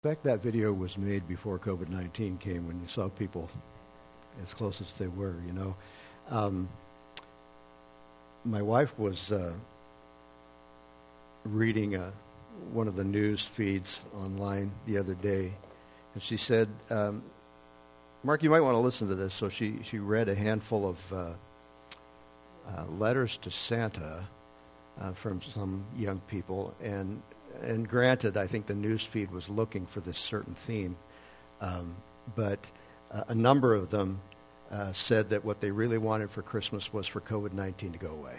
In fact, that video was made before COVID-19 came, when you saw people as close as they were, you know. My wife was reading one of the news feeds online the other day, and she said, Mark, you might want to listen to this. So she read a handful of letters to Santa from some young people, and granted, I think the news feed was looking for this certain theme, but a number of them said that what they really wanted for Christmas was for COVID-19 to go away.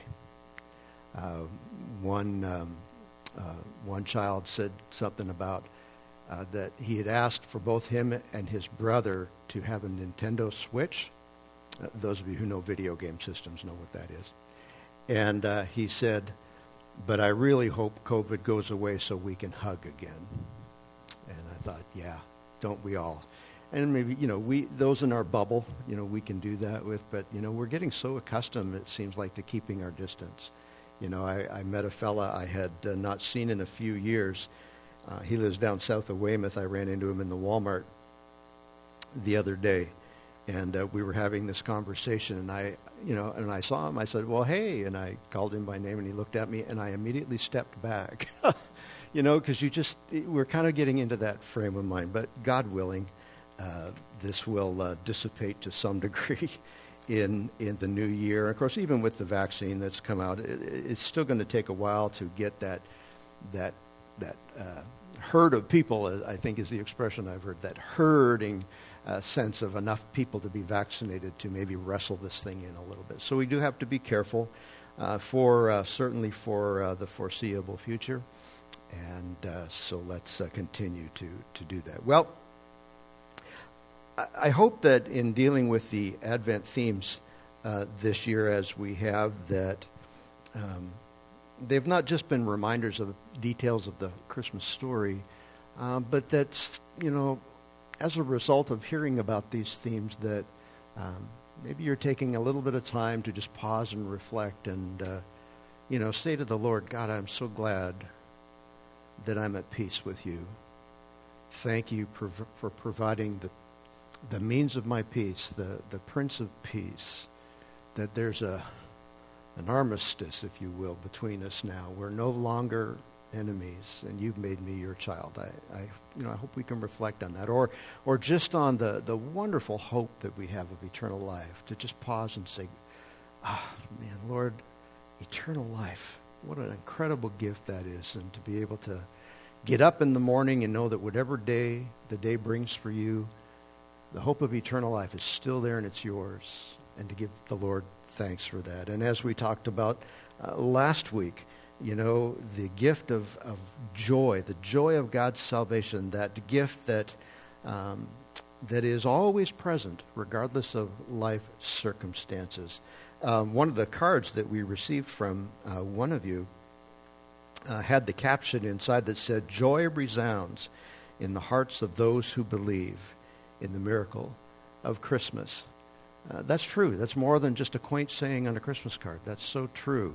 One child said something about that he had asked for both him and his brother to have a Nintendo Switch. Those of you who know video game systems know what that is. And he said, but I really hope COVID goes away so we can hug again. And I thought, yeah, don't we all? And maybe, those in our bubble, we can do that with, but, we're getting so accustomed, it seems like, to keeping our distance. I met a fella I had not seen in a few years. He lives down south of Weymouth. I ran into him in the Walmart the other day, and we were having this conversation, and I saw him. I said, well, hey, and I called him by name, and he looked at me, and I immediately stepped back, because we're kind of getting into that frame of mind. But God willing, this will dissipate to some degree in the new year. Of course, even with the vaccine that's come out, it's still going to take a while to get that herd of people, I think is the expression I've heard, that herding sense of enough people to be vaccinated to maybe wrestle this thing in a little bit. So we do have to be careful certainly for the foreseeable future. And so let's continue to do that. Well, I hope that in dealing with the Advent themes this year, as we have, that they've not just been reminders of details of the Christmas story, but that's, as a result of hearing about these themes, that maybe you're taking a little bit of time to just pause and reflect and, say to the Lord, God, I'm so glad that I'm at peace with you. Thank you for providing the means of my peace, the Prince of Peace, that there's an armistice, if you will, between us now. We're no longer enemies, and you've made me your child. I hope we can reflect on that, or just on the wonderful hope that we have of eternal life, to just pause and say, man, Lord, eternal life, what an incredible gift that is, and to be able to get up in the morning and know that whatever day the day brings for you, the hope of eternal life is still there and it's yours, and to give the Lord thanks for that. And as we talked about last week, the gift of joy, the joy of God's salvation, that gift that is always present regardless of life circumstances. One of the cards that we received from one of you had the caption inside that said, "Joy resounds in the hearts of those who believe in the miracle of Christmas." That's true. That's more than just a quaint saying on a Christmas card. That's so true.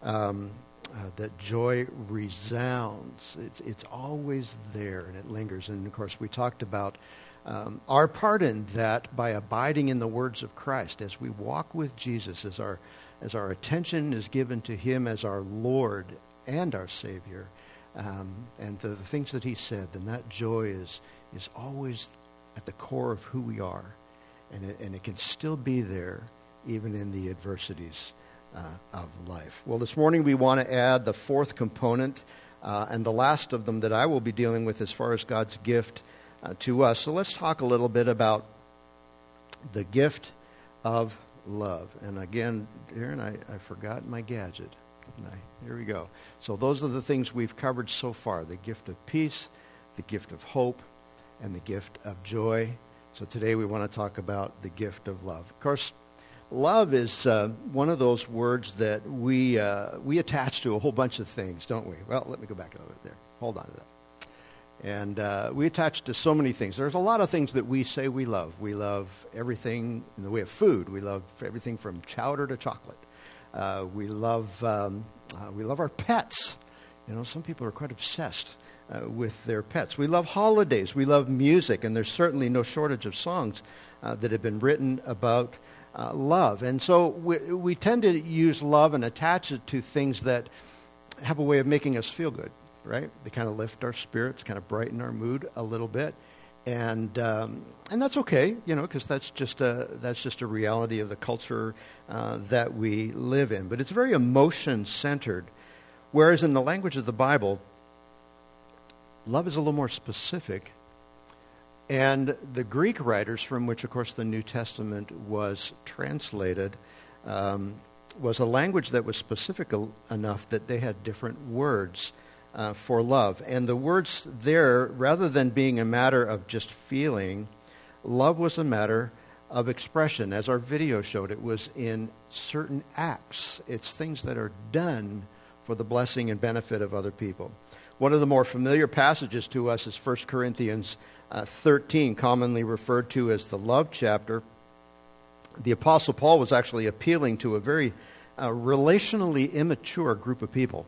That joy resounds. It's always there, and it lingers. And, of course, we talked about our part in that by abiding in the words of Christ. As we walk with Jesus, as our attention is given to Him as our Lord and our Savior, and the things that He said, then that joy is always at the core of who we are. And it can still be there even in the adversities of life. Well, this morning we want to add the fourth component and the last of them that I will be dealing with as far as God's gift to us. So let's talk a little bit about the gift of love. And again, Darren, I forgot my gadget. Here we go. So those are the things we've covered so far: the gift of peace, the gift of hope, and the gift of joy. So today we want to talk about the gift of love. Of course, love is one of those words that we attach to a whole bunch of things, don't we? Well, let me go back a little bit there. Hold on to that. And we attach to so many things. There's a lot of things that we say we love. We love everything in the way of food. We love everything from chowder to chocolate. We love our pets. Some people are quite obsessed with their pets. We love holidays. We love music, and there's certainly no shortage of songs that have been written about love. And so we tend to use love and attach it to things that have a way of making us feel good, right? They kind of lift our spirits, kind of brighten our mood a little bit. And that's okay, because that's just a reality of the culture that we live in. But it's very emotion-centered. Whereas in the language of the Bible, love is a little more specific. And the Greek writers, from which, of course, the New Testament was translated, was a language that was specific enough that they had different words for love. And the words there, rather than being a matter of just feeling, love was a matter of expression. As our video showed, it was in certain acts. It's things that are done for the blessing and benefit of other people. One of the more familiar passages to us is 1 Corinthians 13, commonly referred to as the love chapter. The Apostle Paul was actually appealing to a very relationally immature group of people.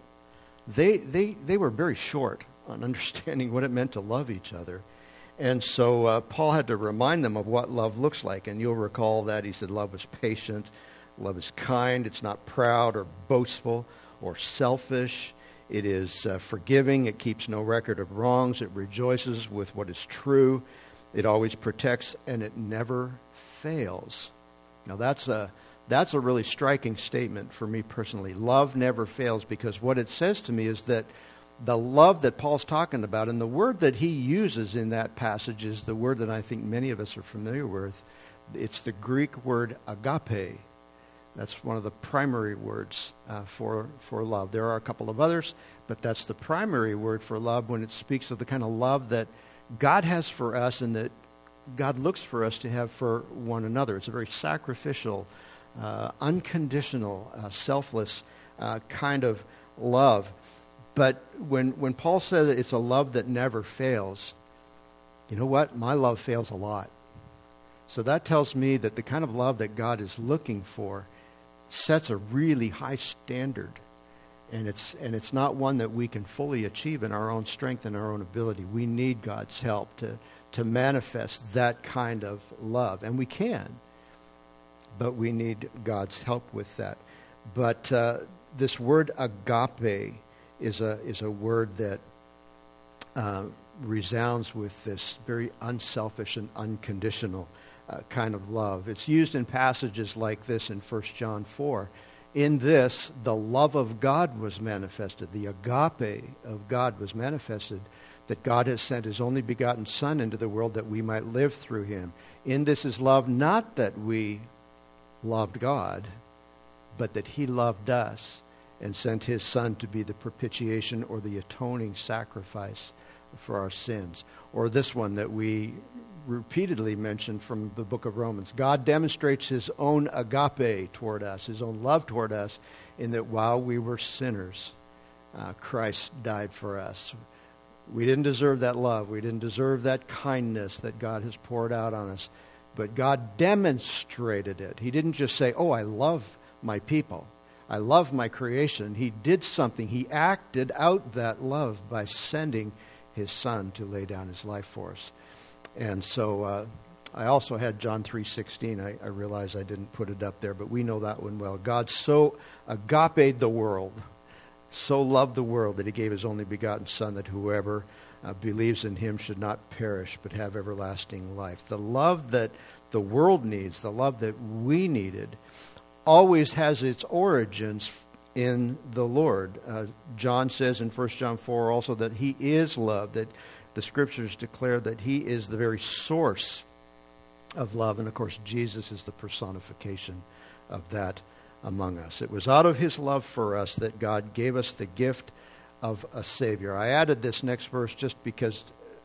They were very short on understanding what it meant to love each other. And so Paul had to remind them of what love looks like. And you'll recall that he said love is patient, love is kind, it's not proud or boastful or selfish. It is forgiving, it keeps no record of wrongs, it rejoices with what is true, it always protects, and it never fails. Now that's a really striking statement for me personally. Love never fails, because what it says to me is that the love that Paul's talking about, and the word that he uses in that passage is the word that I think many of us are familiar with. It's the Greek word agape. That's one of the primary words for love. There are a couple of others, but that's the primary word for love when it speaks of the kind of love that God has for us and that God looks for us to have for one another. It's a very sacrificial, unconditional, selfless kind of love. But when Paul says that it's a love that never fails, you know what? My love fails a lot. So that tells me that the kind of love that God is looking for sets a really high standard. And it's not one that we can fully achieve in our own strength and our own ability. We need God's help to manifest that kind of love. And we can. But we need God's help with that. But this word agape is a word that resounds with this very unselfish and unconditional kind of love. It's used in passages like this in 1 John 4. In this, the love of God was manifested. The agape of God was manifested, that God has sent his only begotten Son into the world that we might live through him. In this is love, not that we loved God, but that he loved us and sent his Son to be the propitiation or the atoning sacrifice for our sins. Or this one that we repeatedly mention from the book of Romans. God demonstrates his own agape toward us, his own love toward us, in that while we were sinners, Christ died for us. We didn't deserve that love. We didn't deserve that kindness that God has poured out on us. But God demonstrated it. He didn't just say, oh, I love my people. I love my creation. He did something. He acted out that love by sending his Son to lay down his life for us. And so I also had John 3:16. I realize I didn't put it up there, but we know that one well. God so agape the world, so loved the world that he gave his only begotten Son, that whoever believes in him should not perish but have everlasting life. The love that the world needs, the love that we needed, always has its origins in the Lord. John says in 1 John 4 also that he is love, that the Scriptures declare that he is the very source of love. And, of course, Jesus is the personification of that among us. It was out of his love for us that God gave us the gift of a Savior. I added this next verse just because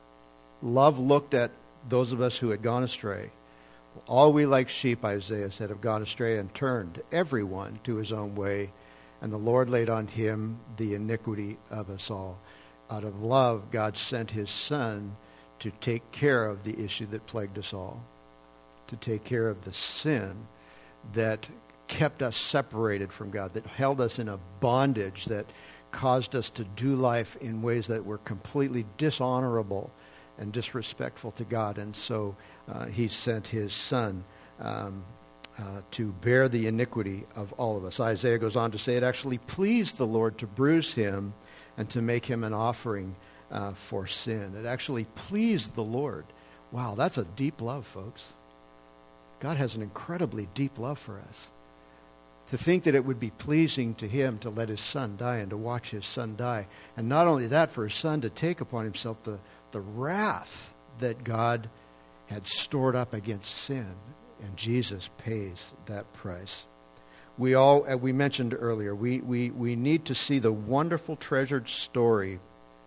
love looked at those of us who had gone astray. All we like sheep, Isaiah said, have gone astray and turned everyone to his own way. And the Lord laid on him the iniquity of us all. Out of love, God sent his Son to take care of the issue that plagued us all, to take care of the sin that kept us separated from God, that held us in a bondage that caused us to do life in ways that were completely dishonorable and disrespectful to God. And so he sent his Son to bear the iniquity of all of us. Isaiah goes on to say it actually pleased the Lord to bruise him and to make him an offering for sin. It actually pleased the Lord. Wow, that's a deep love, folks. God has an incredibly deep love for us. To think that it would be pleasing to him to let his Son die and to watch his Son die. And not only that, for his Son to take upon himself the wrath that God had stored up against sin. And Jesus pays that price. We all, as we mentioned earlier, we need to see the wonderful treasured story,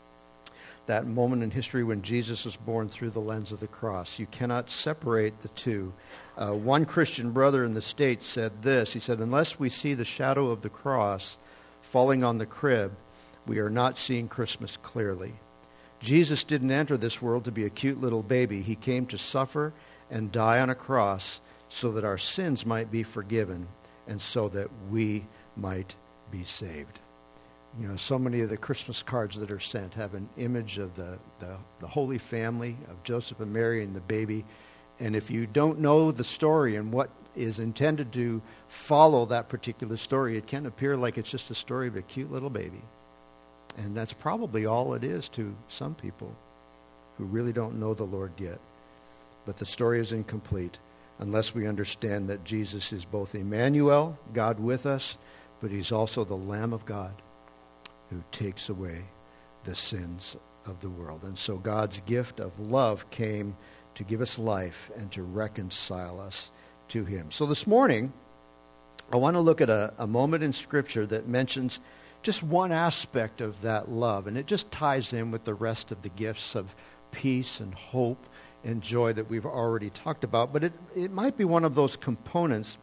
that moment in history when Jesus was born through the lens of the cross. You cannot separate the two. One Christian brother in the States said this. He said, unless we see the shadow of the cross falling on the crib, we are not seeing Christmas clearly. Jesus didn't enter this world to be a cute little baby. He came to suffer and die on a cross so that our sins might be forgiven and so that we might be saved. You know, so many of the Christmas cards that are sent have an image of the Holy Family, of Joseph and Mary and the baby. And if you don't know the story and what is intended to follow that particular story, it can appear like it's just a story of a cute little baby. And that's probably all it is to some people who really don't know the Lord yet. But the story is incomplete unless we understand that Jesus is both Emmanuel, God with us, but he's also the Lamb of God who takes away the sins of the world. And so God's gift of love came to give us life and to reconcile us to him. So this morning, I want to look at a moment in Scripture that mentions just one aspect of that love, and it just ties in with the rest of the gifts of peace and hope and joy that we've already talked about. But it might be one of those components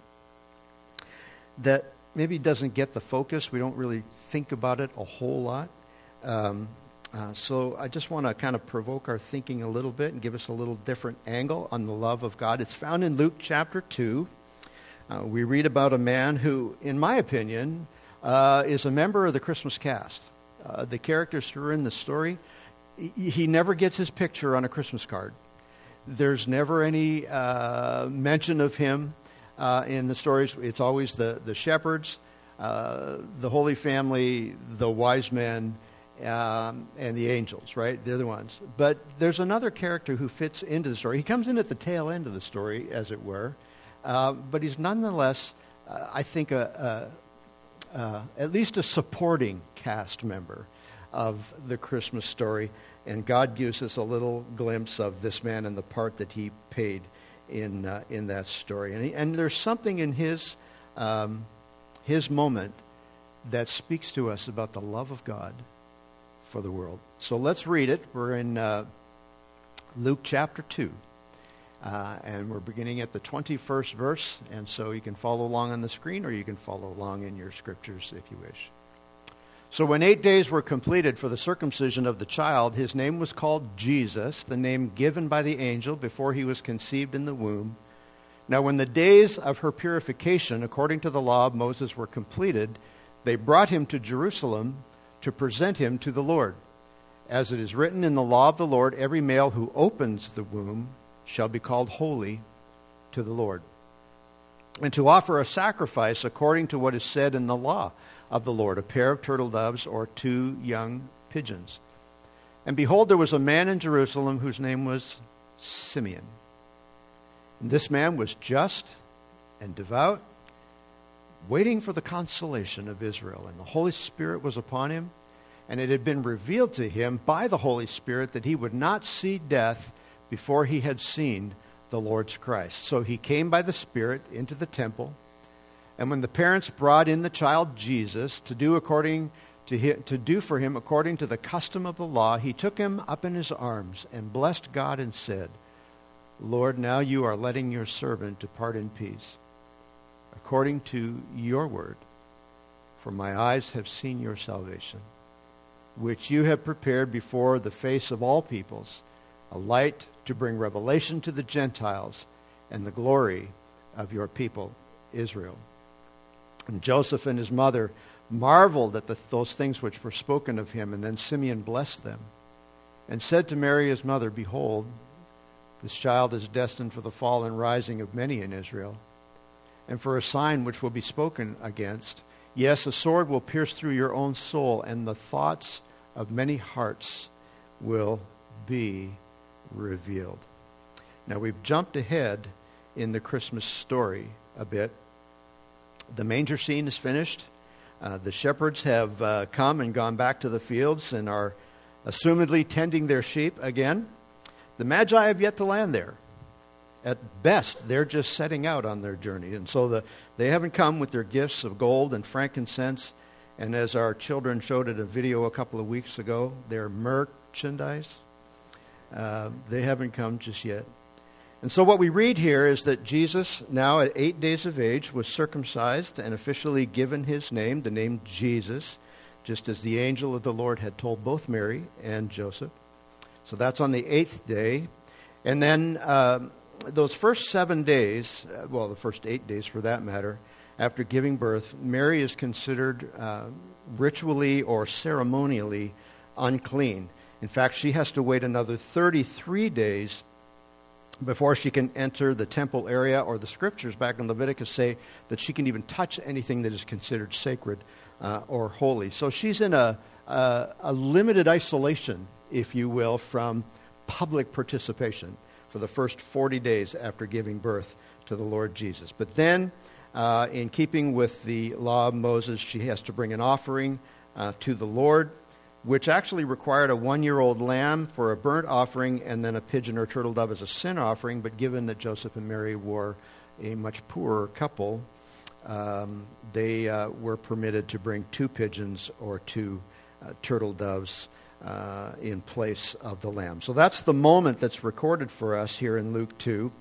that maybe doesn't get the focus. We don't really think about it a whole lot. So I just want to kind of provoke our thinking a little bit and give us a little different angle on the love of God. It's found in Luke chapter 2. We read about a man who, in my opinion, is a member of the Christmas cast. The characters who are in the story, he never gets his picture on a Christmas card. There's never any mention of him in the stories. It's always the shepherds, the Holy Family, the wise men, and the angels, right? They're the ones. But there's another character who fits into the story. He comes in at the tail end of the story, as it were. But he's nonetheless, I think, at least a supporting cast member of the Christmas story. And God gives us a little glimpse of this man and the part that he played in that story. And there's something in his moment that speaks to us about the love of God for the world. So let's read it. We're in Luke chapter 2. And we're beginning at the 21st verse. And so you can follow along on the screen, or you can follow along in your scriptures if you wish. So when 8 days were completed for the circumcision of the child, his name was called Jesus, the name given by the angel before he was conceived in the womb. Now when the days of her purification, according to the law of Moses, were completed, they brought him to Jerusalem to present him to the Lord. As it is written in the law of the Lord, every male who opens the womb shall be called holy to the Lord, and to offer a sacrifice according to what is said in the law of the Lord, a pair of turtle doves or 2 young pigeons. And behold, there was a man in Jerusalem whose name was Simeon. And this man was just and devout, waiting for the consolation of Israel. And the Holy Spirit was upon him, and it had been revealed to him by the Holy Spirit that he would not see death before he had seen the Lord's Christ. So he came by the Spirit into the temple. And when the parents brought in the child Jesus to do for him according to the custom of the law, he took him up in his arms and blessed God and said, Lord, now you are letting your servant depart in peace, according to your word. For my eyes have seen your salvation, which you have prepared before the face of all peoples, a light to bring revelation to the Gentiles and the glory of your people, Israel. And Joseph and his mother marveled at those things which were spoken of him. And then Simeon blessed them and said to Mary his mother, Behold, this child is destined for the fall and rising of many in Israel, and for a sign which will be spoken against. Yes, a sword will pierce through your own soul, and the thoughts of many hearts will be revealed. Now, we've jumped ahead in the Christmas story a bit. The manger scene is finished. The shepherds have come and gone back to the fields and are assumedly tending their sheep again. The Magi have yet to land there. At best, they're just setting out on their journey. And so they haven't come with their gifts of gold and frankincense. And as our children showed in a video a couple of weeks ago, their merchandise. They haven't come just yet. And so what we read here is that Jesus, now at 8 days of age, was circumcised and officially given his name, the name Jesus, just as the angel of the Lord had told both Mary and Joseph. So that's on the 8th day. And then those first 7 days, the first 8 days for that matter, after giving birth, Mary is considered ritually or ceremonially unclean. In fact, she has to wait another 33 days before she can enter the temple area, or the scriptures back in Leviticus say that she can even touch anything that is considered sacred or holy. So she's in a limited isolation, if you will, from public participation for the first 40 days after giving birth to the Lord Jesus. But then, in keeping with the law of Moses, she has to bring an offering to the Lord, which actually required a 1-year-old lamb for a burnt offering and then a pigeon or turtle dove as a sin offering. But given that Joseph and Mary were a much poorer couple, they were permitted to bring 2 pigeons or 2 turtle doves in place of the lamb. So that's the moment that's recorded for us here in Luke 2.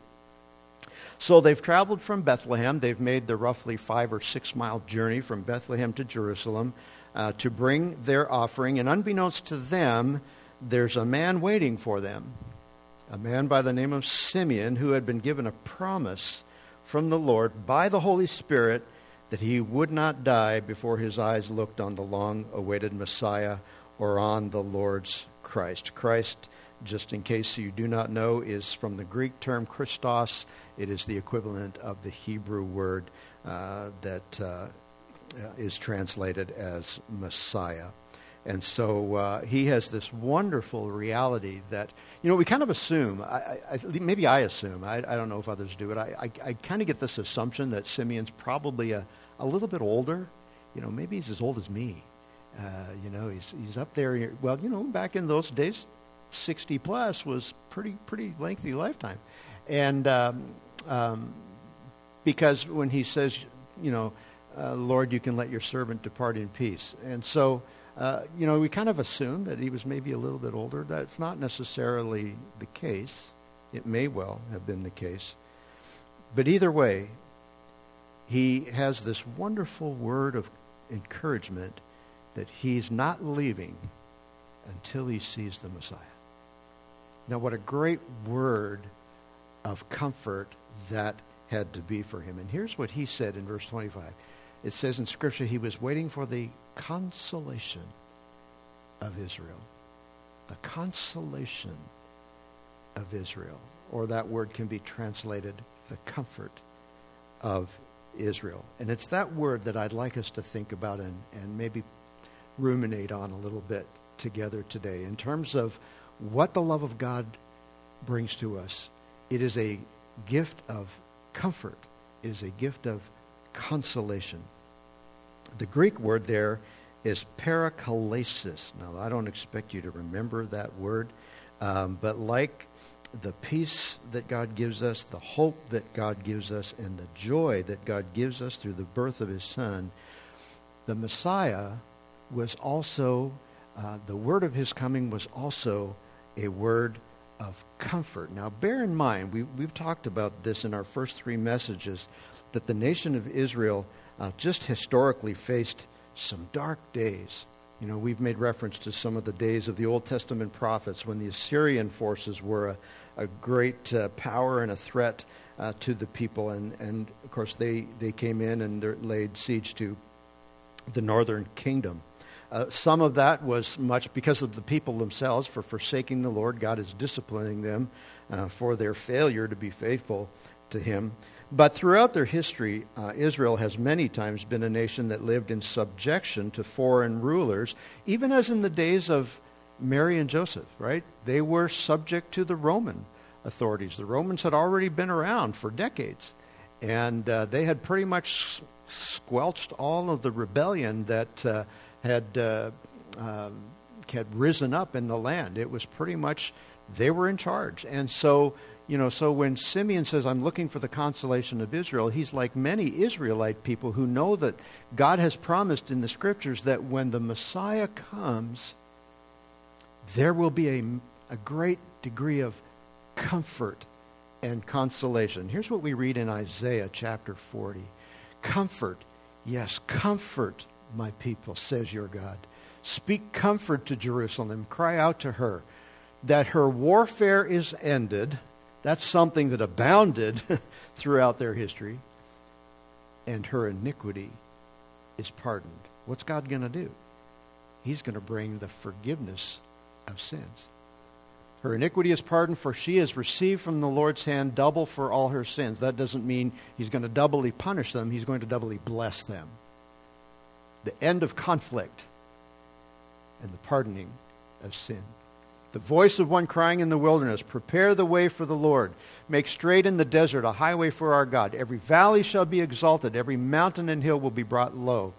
So they've traveled from Bethlehem. They've made the roughly 5 or 6 mile journey from Bethlehem to Jerusalem to bring their offering. And unbeknownst to them, there's a man waiting for them, a man by the name of Simeon, who had been given a promise from the Lord by the Holy Spirit that he would not die before his eyes looked on the long-awaited Messiah, or on the Lord's Christ. Christ, just in case you do not know, is from the Greek term Christos. It is the equivalent of the Hebrew word that is translated as Messiah. And so he has this wonderful reality that, we kind of assume, maybe I assume, I don't know if others do it, I kind of get this assumption that Simeon's probably a little bit older. Maybe he's as old as me. He's up there. Well, back in those days, 60 plus was pretty lengthy lifetime. And because when he says, Lord, you can let your servant depart in peace. And so, we kind of assume that he was maybe a little bit older. That's not necessarily the case. It may well have been the case. But either way, he has this wonderful word of encouragement that he's not leaving until he sees the Messiah. Now, what a great word of comfort that had to be for him. And here's what he said in verse 25. It says in Scripture, he was waiting for the consolation of Israel. The consolation of Israel. Or that word can be translated, the comfort of Israel. And it's that word that I'd like us to think about and maybe ruminate on a little bit together today. In terms of what the love of God brings to us, it is a gift of comfort. It is a gift of consolation. The Greek word there is parakalesis. Now, I don't expect you to remember that word, but like the peace that God gives us, the hope that God gives us, and the joy that God gives us through the birth of his Son, the Messiah was also, the word of his coming was also a word of comfort. Now, bear in mind, we've talked about this in our first 3 messages, that the nation of Israel just historically faced some dark days. We've made reference to some of the days of the Old Testament prophets when the Assyrian forces were a great power and a threat to the people. And of course, they came in and laid siege to the northern kingdom. Some of that was much because of the people themselves for forsaking the Lord. God is disciplining them for their failure to be faithful to him. But throughout their history, Israel has many times been a nation that lived in subjection to foreign rulers, even as in the days of Mary and Joseph, right? They were subject to the Roman authorities. The Romans had already been around for decades, and they had pretty much squelched all of the rebellion that had risen up in the land. It was pretty much, they were in charge. And so when Simeon says, I'm looking for the consolation of Israel, he's like many Israelite people who know that God has promised in the Scriptures that when the Messiah comes, there will be a great degree of comfort and consolation. Here's what we read in Isaiah chapter 40. Comfort, yes, comfort my people, says your God. Speak comfort to Jerusalem. Cry out to her that her warfare is ended. That's something that abounded throughout their history. And her iniquity is pardoned. What's God going to do? He's going to bring the forgiveness of sins. Her iniquity is pardoned, for she has received from the Lord's hand double for all her sins. That doesn't mean he's going to doubly punish them. He's going to doubly bless them. The end of conflict and the pardoning of sin. The voice of one crying in the wilderness, prepare the way for the Lord. Make straight in the desert a highway for our God. Every valley shall be exalted. Every mountain and hill will be brought low.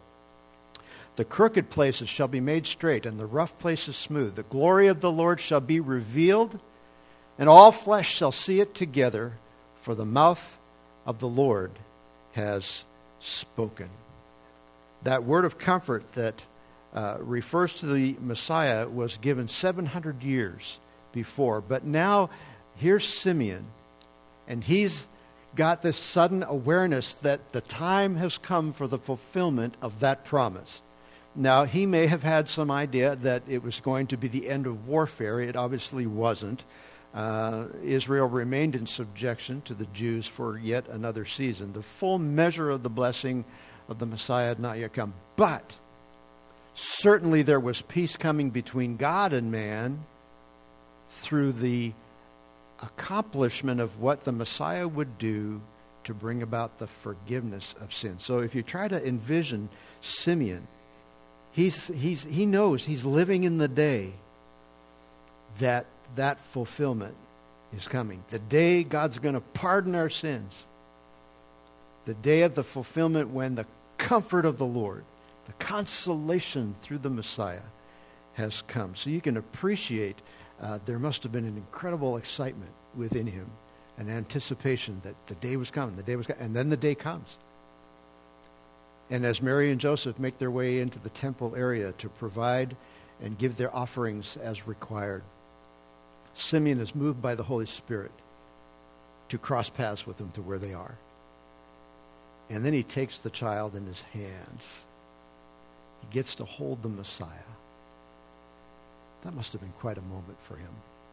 The crooked places shall be made straight, and the rough places smooth. The glory of the Lord shall be revealed, and all flesh shall see it together, for the mouth of the Lord has spoken. That word of comfort that refers to the Messiah was given 700 years before. But now, here's Simeon, and he's got this sudden awareness that the time has come for the fulfillment of that promise. Now, he may have had some idea that it was going to be the end of warfare. It obviously wasn't. Israel remained in subjection to the Jews for yet another season. The full measure of the blessing of the Messiah had not yet come. But certainly there was peace coming between God and man through the accomplishment of what the Messiah would do to bring about the forgiveness of sin. So if you try to envision Simeon, he knows he's living in the day that fulfillment is coming. The day God's going to pardon our sins. The day of the fulfillment when the comfort of the Lord, the consolation through the Messiah has come. So you can appreciate there must have been an incredible excitement within him, an anticipation that the day was coming, and then the day comes. And as Mary and Joseph make their way into the temple area to provide and give their offerings as required, Simeon is moved by the Holy Spirit to cross paths with them to where they are. And then he takes the child in his hands. He gets to hold the Messiah. That must have been quite a moment for him.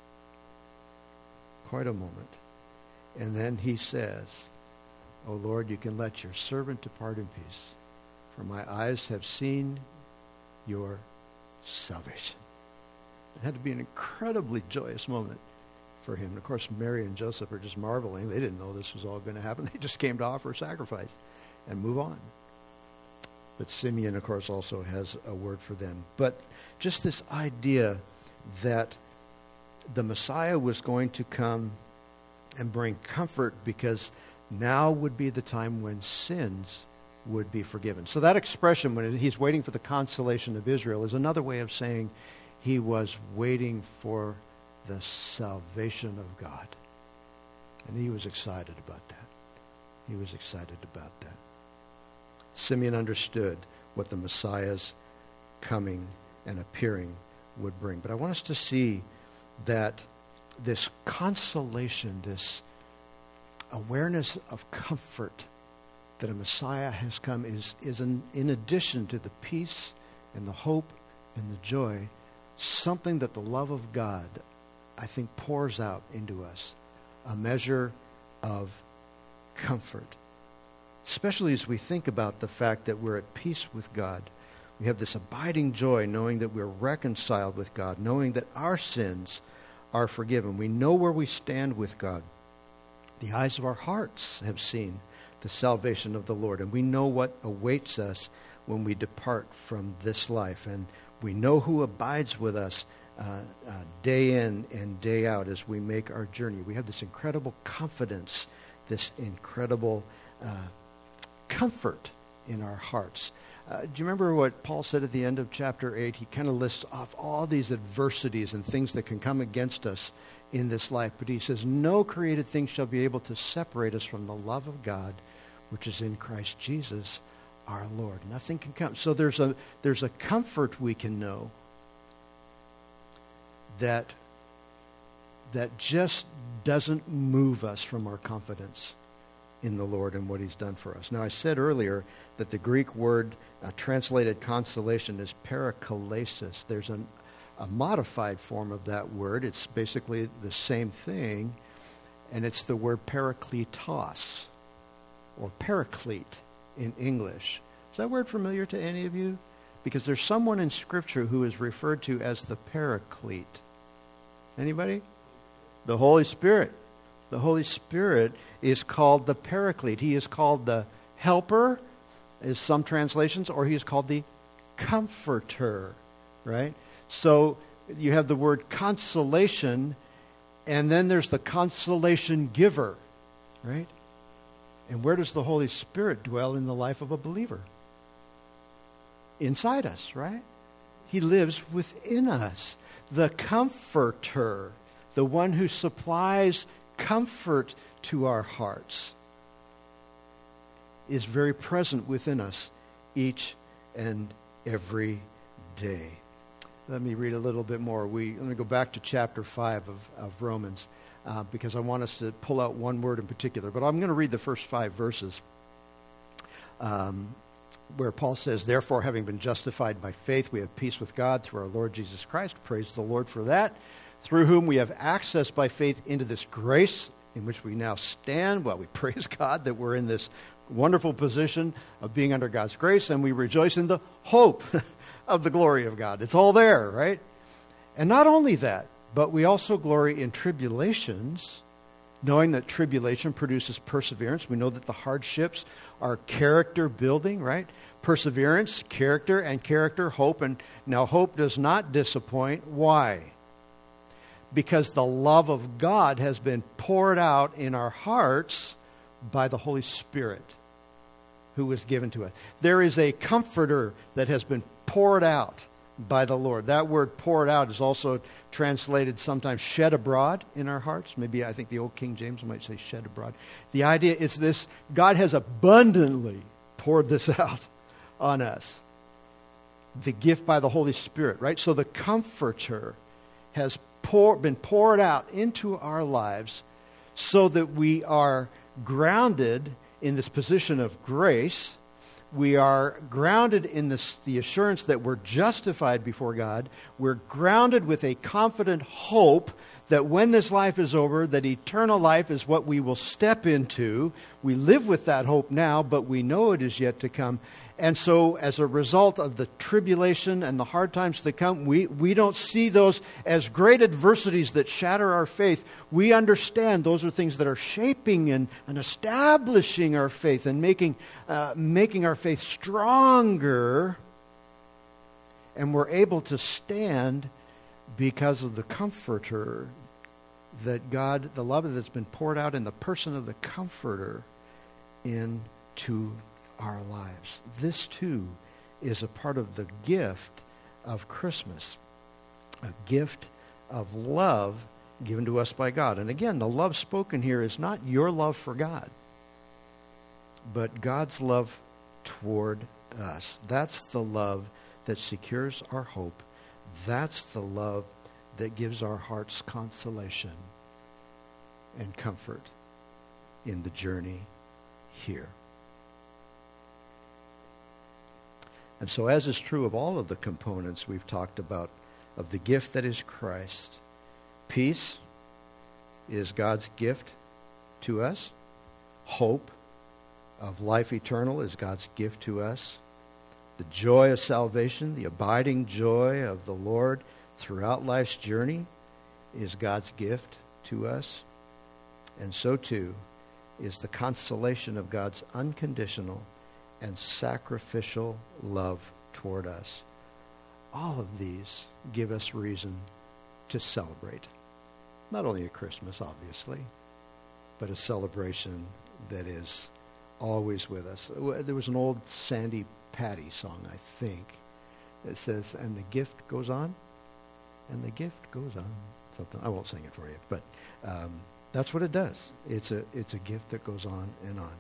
Quite a moment. And then he says, "O Lord, you can let your servant depart in peace, for my eyes have seen your salvation." It had to be an incredibly joyous moment for him. And of course, Mary and Joseph are just marveling. They didn't know this was all going to happen. They just came to offer a sacrifice and move on. But Simeon, of course, also has a word for them. But just this idea that the Messiah was going to come and bring comfort because now would be the time when sins would be forgiven. So that expression, when he's waiting for the consolation of Israel, is another way of saying he was waiting for the salvation of God. And he was excited about that. He was excited about that. Simeon understood what the Messiah's coming and appearing would bring. But I want us to see that this consolation, this awareness of comfort that a Messiah has come is in addition to the peace and the hope and the joy, something that the love of God, I think, pours out into us, a measure of comfort. Especially as we think about the fact that we're at peace with God. We have this abiding joy knowing that we're reconciled with God, knowing that our sins are forgiven. We know where we stand with God. The eyes of our hearts have seen the salvation of the Lord, and we know what awaits us when we depart from this life. And we know who abides with us day in and day out as we make our journey. We have this incredible confidence, this incredible comfort in our hearts. Do you remember what Paul said at the end of chapter 8? He kind of lists off all these adversities and things that can come against us in this life. But he says, no created thing shall be able to separate us from the love of God, which is in Christ Jesus our Lord. Nothing can come. So there's a comfort we can know that just doesn't move us from our confidence in the Lord and what he's done for us. Now, I said earlier that the Greek word translated consolation is paraklesis. There's a modified form of that word. It's basically the same thing, and it's the word parakletos, or paraclete in English. Is that word familiar to any of you? Because there's someone in Scripture who is referred to as the paraclete. Anybody? The Holy Spirit. The Holy Spirit is called the paraclete. He is called the helper, is some translations, or he is called the comforter, right? So you have the word consolation, and then there's the consolation giver, right? And where does the Holy Spirit dwell in the life of a believer? Inside us, right? He lives within us. The comforter, the one who supplies comfort to our hearts, is very present within us each and every day. Let me read a little bit more. Let me go back to chapter 5 of Romans because I want us to pull out one word in particular. But I'm going to read the first 5 verses where Paul says, therefore, having been justified by faith, we have peace with God through our Lord Jesus Christ. Praise the Lord for that. Through whom we have access by faith into this grace in which we now stand. Well, we praise God that we're in this wonderful position of being under God's grace, and we rejoice in the hope of the glory of God. It's all there, right? And not only that, but we also glory in tribulations, knowing that tribulation produces perseverance. We know that the hardships are character building, right? Perseverance, character, and character, hope. And now hope does not disappoint. Why? Because the love of God has been poured out in our hearts by the Holy Spirit who was given to us. There is a comforter that has been poured out by the Lord. That word poured out is also translated sometimes shed abroad in our hearts. Maybe I think the old King James might say shed abroad. The idea is this: God has abundantly poured this out on us. The gift by the Holy Spirit, right? So the comforter has been poured out into our lives so that we are grounded in this position of grace. We are grounded in the assurance that we're justified before God. We're grounded with a confident hope that when this life is over, that eternal life is what we will step into. We live with that hope now, but we know it is yet to come. And so as a result of the tribulation and the hard times to come, we don't see those as great adversities that shatter our faith. We understand those are things that are shaping and establishing our faith and making our faith stronger. And we're able to stand because of the Comforter that God, the love that's been poured out in the person of the Comforter into our lives. This too is a part of the gift of Christmas, a gift of love given to us by God. And again, the love spoken here is not your love for God, but God's love toward us. That's the love that secures our hope. That's the love that gives our hearts consolation and comfort in the journey here. And so, as is true of all of the components we've talked about of the gift that is Christ, peace is God's gift to us. Hope of life eternal is God's gift to us. The joy of salvation, the abiding joy of the Lord throughout life's journey is God's gift to us. And so too is the consolation of God's unconditional and sacrificial love toward us. All of these give us reason to celebrate. Not only at Christmas, obviously, but a celebration that is always with us. There was an old Sandy Patty song, I think, that says, and the gift goes on, and the gift goes on. Something I won't sing it for you, but that's what it does. It's a gift that goes on and on.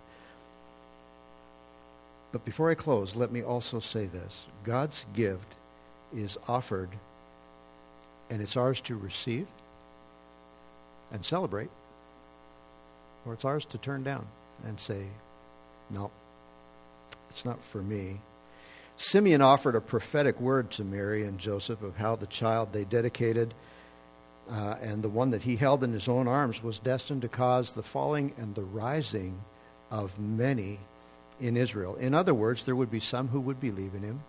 But before I close, let me also say this. God's gift is offered, and it's ours to receive and celebrate, or it's ours to turn down and say, no, it's not for me. Simeon offered a prophetic word to Mary and Joseph of how the child they dedicated and the one that he held in his own arms was destined to cause the falling and the rising of many in Israel. In other words, there would be some who would believe in him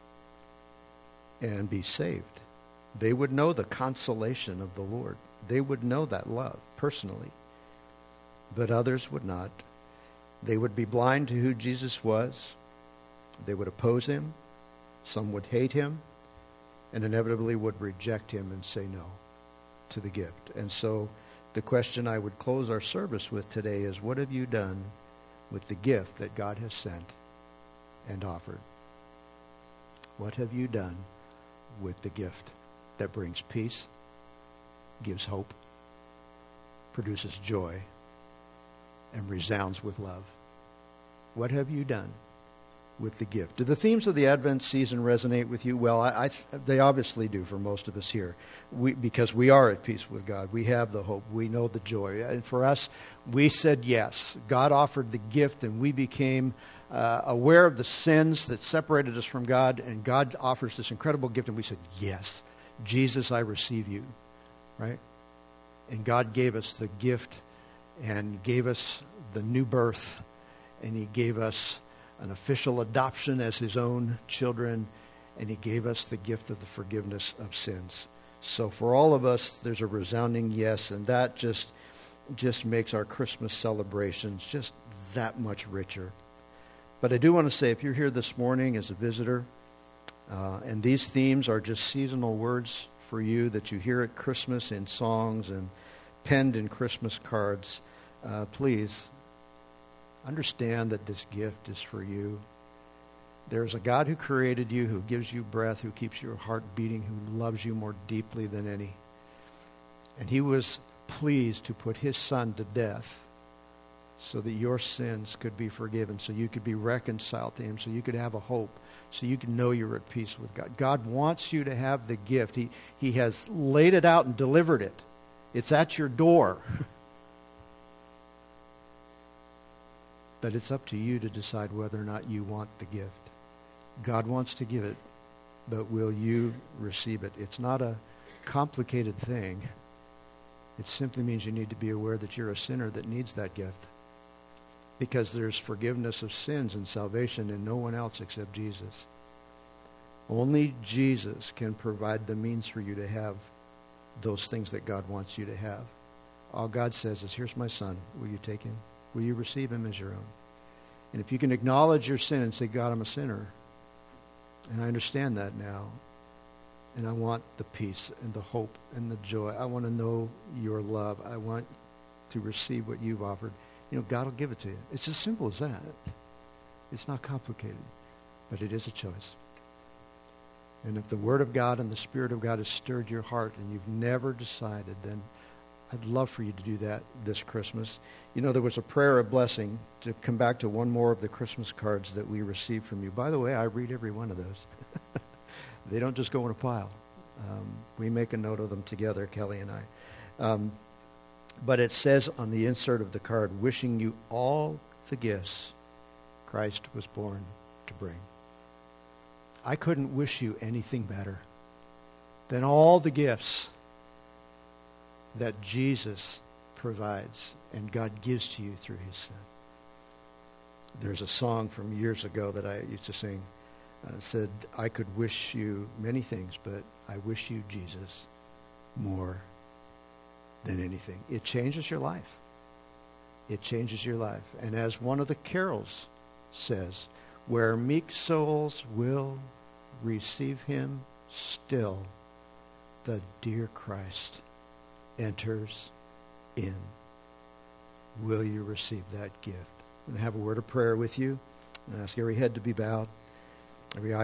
and be saved. They would know the consolation of the Lord. They would know that love personally. But others would not. They would be blind to who Jesus was. They would oppose him. Some would hate him and inevitably would reject him and say no to the gift. And so the question I would close our service with today is, what have you done with the gift that God has sent and offered? What have you done with the gift that brings peace, gives hope, produces joy, and resounds with love? What have you done with the gift? Do the themes of the Advent season resonate with you? Well, they obviously do for most of us here, because we are at peace with God. We have the hope. We know the joy. And for us, we said yes. God offered the gift, and we became aware of the sins that separated us from God, and God offers this incredible gift, and we said, yes, Jesus, I receive you, right? And God gave us the gift and gave us the new birth, and he gave us an official adoption as his own children, and he gave us the gift of the forgiveness of sins. So for all of us, there's a resounding yes, and that just makes our Christmas celebrations just that much richer. But I do want to say, if you're here this morning as a visitor, and these themes are just seasonal words for you that you hear at Christmas in songs and penned in Christmas cards, please understand that this gift is for you. There's a God who created you, who gives you breath, who keeps your heart beating, who loves you more deeply than any. And he was pleased to put his son to death so that your sins could be forgiven, so you could be reconciled to him, so you could have a hope, so you can know you're at peace with God. God wants you to have the gift. He has laid it out and delivered it. It's at your door. But it's up to you to decide whether or not you want the gift. God wants to give it, but will you receive it? It's not a complicated thing. It simply means you need to be aware that you're a sinner that needs that gift. Because there's forgiveness of sins and salvation in no one else except Jesus. Only Jesus can provide the means for you to have those things that God wants you to have. All God says is, here's my son. Will you take him? Will you receive him as your own? And if you can acknowledge your sin and say, God, I'm a sinner, and I understand that now, and I want the peace and the hope and the joy. I want to know your love. I want to receive what you've offered. God will give it to you. It's as simple as that. It's not complicated, but it is a choice. And if the Word of God and the Spirit of God has stirred your heart and you've never decided, then I'd love for you to do that this Christmas. There was a prayer of blessing, to come back to one more of the Christmas cards that we received from you. By the way, I read every one of those. They don't just go in a pile. We make a note of them together, Kelly and I. But it says on the insert of the card, wishing you all the gifts Christ was born to bring. I couldn't wish you anything better than all the gifts that Jesus provides and God gives to you through his Son. There's a song from years ago that I used to sing. said, I could wish you many things, but I wish you Jesus more than anything. It changes your life. It changes your life. And as one of the carols says, where meek souls will receive him still, the dear Christ enters in. Will you receive that gift? I'm going to have a word of prayer with you and ask every head to be bowed, every eye